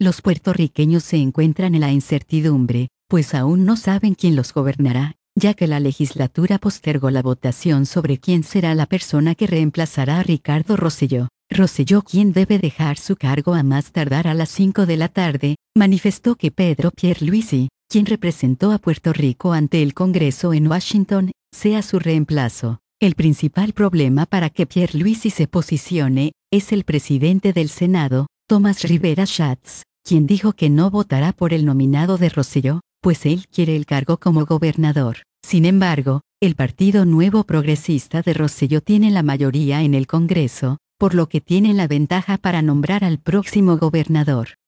Los puertorriqueños se encuentran en la incertidumbre, pues aún no saben quién los gobernará, ya que la legislatura postergó la votación sobre quién será la persona que reemplazará a Ricardo Rosselló. Rosselló, quien debe dejar su cargo a más tardar a las 5 de la tarde, manifestó que Pedro Pierluisi, quien representó a Puerto Rico ante el Congreso en Washington, sea su reemplazo. El principal problema para que Pierluisi se posicione es el presidente del Senado, Tomás Rivera Schatz, quien dijo que no votará por el nominado de Rosselló, pues él quiere el cargo como gobernador. Sin embargo, el Partido Nuevo Progresista de Rosselló tiene la mayoría en el Congreso, por lo que tiene la ventaja para nombrar al próximo gobernador.